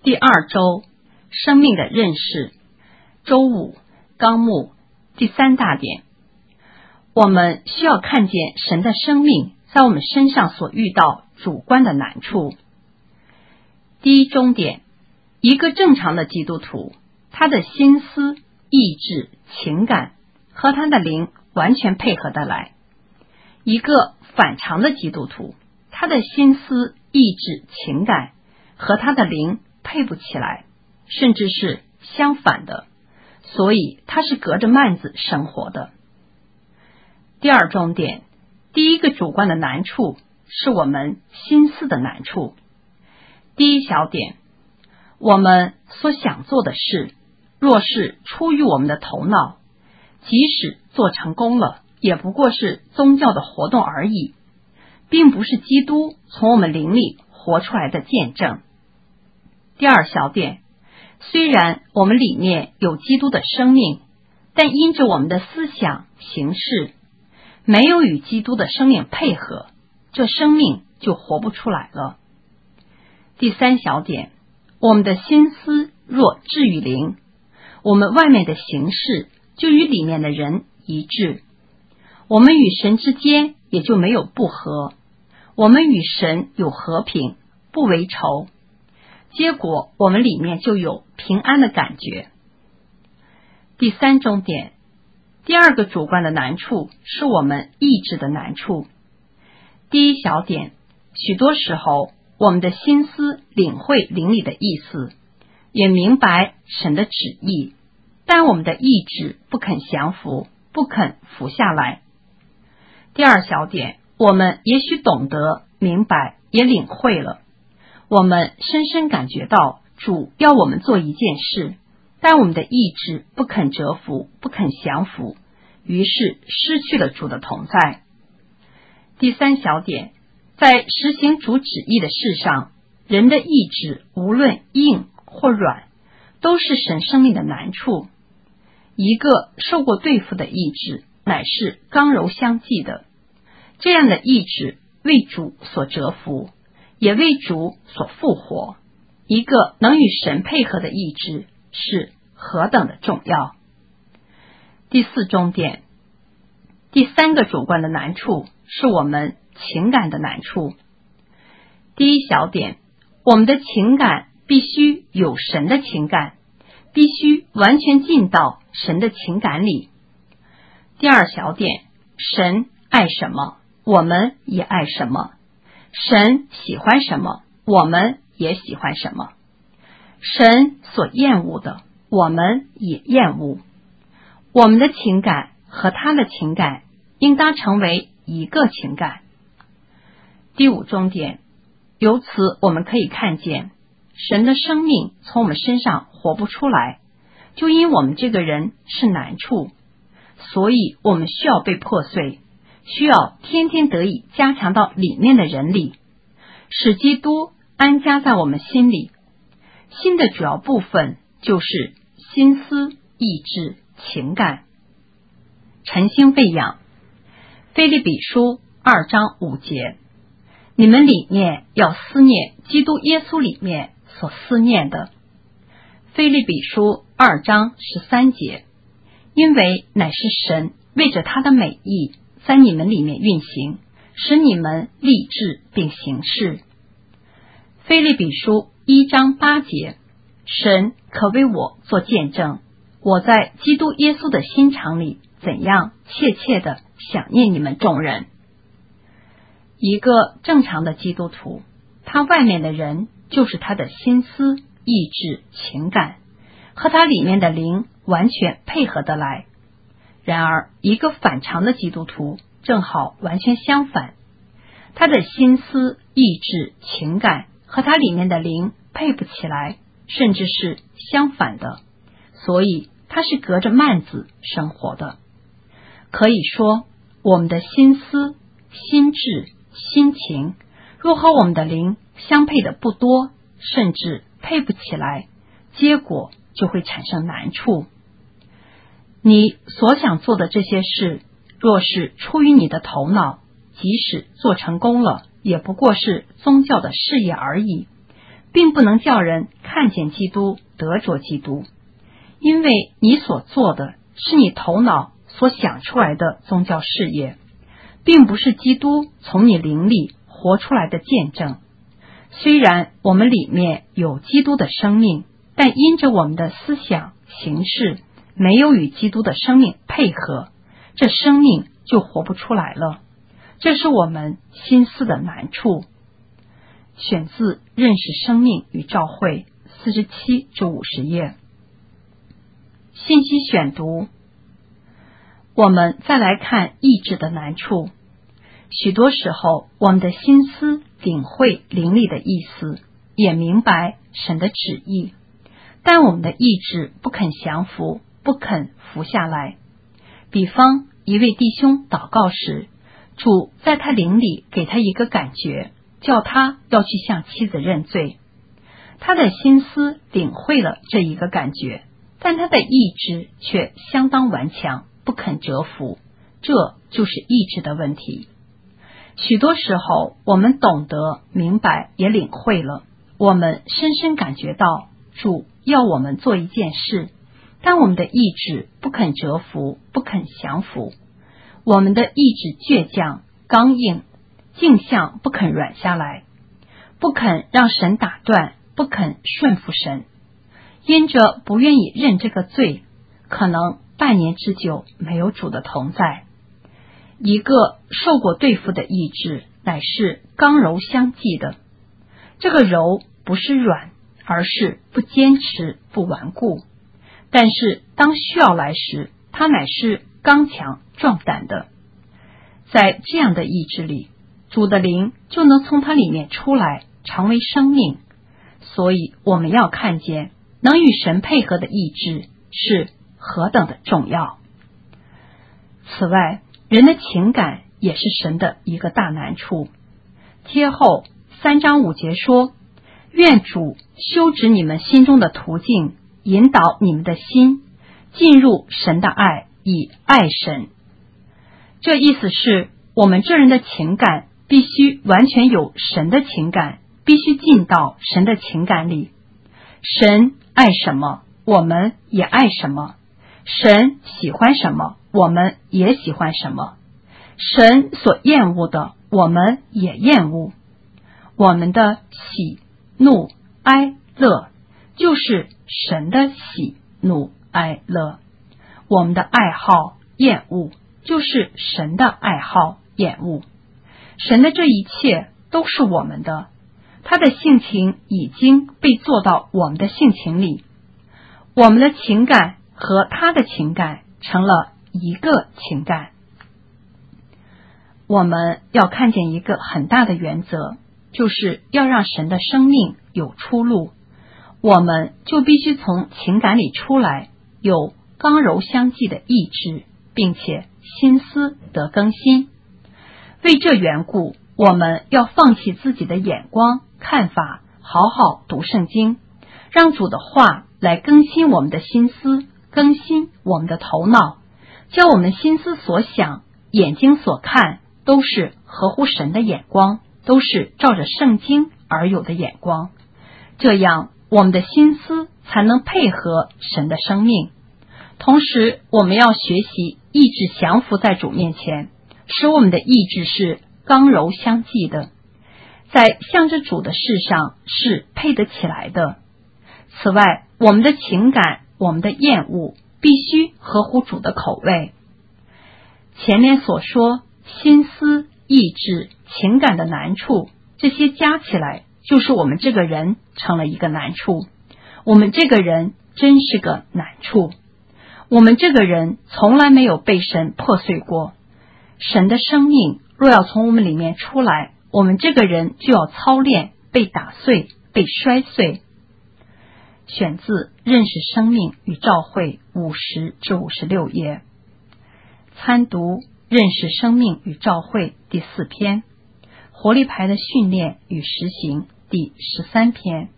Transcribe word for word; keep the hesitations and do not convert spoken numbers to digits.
第二周，生命的认识，周五，纲目，第三大点。我们需要看见神的生命在我们身上所遇到主观的难处。第一中点，一个正常的基督徒，他的心思、意志、情感和他的灵完全配合得来。一个反常的基督徒，他的心思、意志、情感和他的灵配不起来，甚至是相反的，所以他是隔着幔子生活的。第二重点，第一个主观的难处是我们心思的难处。第一小点，我们所想做的事，若是出于我们的头脑，即使做成功了，也不过是宗教的活动而已，并不是基督从我们灵里活出来的见证。第二小点，虽然我们里面有基督的生命，但因着我们的思想行事没有与基督的生命配合，这生命就活不出来了。第三小点，我们的心思若置于灵，我们外面的形式就与里面的人一致，我们与神之间也就没有不和，我们与神有和平，不为仇，结果我们里面就有平安的感觉。第三重点，第二个主观的难处是我们意志的难处。第一小点，许多时候我们的心思领会灵里的意思，也明白神的旨意，但我们的意志不肯降服，不肯服下来。第二小点，我们也许懂得明白，也领会了，我们深深感觉到主要我们做一件事，但我们的意志不肯折服，不肯降服，于是失去了主的同在。第三小点，在实行主旨意的事上，人的意志无论硬或软，都是神生命的难处。一个受过对付的意志乃是刚柔相济的，这样的意志为主所折服，也为主所复活。一个能与神配合的意志是何等的重要。第四重点，第三个主观的难处是我们情感的难处。第一小点，我们的情感必须有神的情感，必须完全进到神的情感里。第二小点，神爱什么，我们也爱什么，神喜欢什么，我们也喜欢什么，神所厌恶的，我们也厌恶。我们的情感和他的情感应当成为一个情感。第五重点，由此我们可以看见神的生命从我们身上活不出来，就因我们这个人是难处，所以我们需要被破碎，需要天天得以加强到里面的人里，使基督安家在我们心里。心的主要部分就是心思、意志、情感。晨星喂养，腓立比书二章五节，你们里面要思念基督耶稣里面所思念的。腓立比书二章十三节，因为乃是神为着他的美意在你们里面运行，使你们立志并行事。腓立比书一章八节，神可为我做见证，我在基督耶稣的心肠里怎样切切的想念你们众人。一个正常的基督徒，他外面的人就是他的心思、意志、情感，和他里面的灵完全配合得来。然而一个反常的基督徒正好完全相反，他的心思、意志、情感和他里面的灵配不起来，甚至是相反的，所以他是隔着幔子生活的。可以说，我们的心思、心智、心情若和我们的灵相配的不多，甚至配不起来，结果就会产生难处。你所想做的这些事，若是出于你的头脑，即使做成功了，也不过是宗教的事业而已，并不能叫人看看见基督，得着基督，因为你所做的是你头脑所想出来的宗教事业，并不是基督从你灵里活出来的见证。虽然我们里面有基督的生命，但因着我们的思想行事没有与基督的生命配合，这生命就活不出来了。这是我们心思的难处。选自《认识生命与召会》四十七至五十页。信息选读。我们再来看意志的难处。许多时候，我们的心思领会灵里的意思，也明白神的旨意，但我们的意志不肯降服，不肯服下来。比方一位弟兄祷告时，主在他灵里给他一个感觉，叫他要去向妻子认罪。他的心思领会了这一个感觉，但他的意志却相当顽强，不肯折服，这就是意志的问题。许多时候，我们懂得、明白也领会了，我们深深感觉到主要我们做一件事，但我们的意志不肯折服，不肯降服。我们的意志倔强、刚硬，径向不肯软下来，不肯让神打断，不肯顺服神。因着不愿意认这个罪，可能半年之久没有主的同在。一个受过对付的意志乃是刚柔相济的，这个柔不是软，而是不坚持、不顽固。但是当需要来时，它乃是刚强壮胆的。在这样的意志里，主的灵就能从它里面出来，成为生命。所以我们要看见能与神配合的意志是何等的重要。此外，人的情感也是神的一个大难处。接后三章五节说，愿主修直你们心中的途径，引导你们的心进入神的爱，以爱神。这意思是我们这人的情感必须完全有神的情感，必须进到神的情感里。神爱什么，我们也爱什么；神喜欢什么，我们也喜欢什么；神所厌恶的，我们也厌恶。我们的喜、怒、哀、乐，就是神的喜、怒、哀、乐。我们的爱好、厌恶，就是神的爱好、厌恶。神的这一切都是我们的，他的性情已经被做到我们的性情里，我们的情感和他的情感成了一个情感。我们要看见一个很大的原则，就是要让神的生命有出路，我们就必须从情感里出来，有刚柔相济的意志，并且心思得更新。为这缘故，我们要放弃自己的眼光看法，好好读圣经，让主的话来更新我们的心思，更新我们的头脑，叫我们心思所想、眼睛所看都是合乎神的眼光，都是照着圣经而有的眼光。这样我们的心思才能配合神的生命。同时我们要学习意志降服在主面前，使我们的意志是刚柔相济的，在向着主的事上是配得起来的。此外，我们的情感、我们的厌恶必须合乎主的口味。前面所说心思、意志、情感的难处，这些加起来就是我们这个人成了一个难处。我们这个人真是个难处。我们这个人从来没有被神破碎过。神的生命若要从我们里面出来，我们这个人就要操练被打碎、被摔碎。选自《认识生命与召会》五十至五十六页。参读《认识生命与召会》第四篇，活力牌的训练与实行第十三篇。